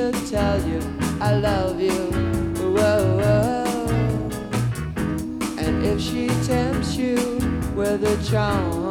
she'll tell you I love you. Whoa, whoa. And if she tempts you with a charm,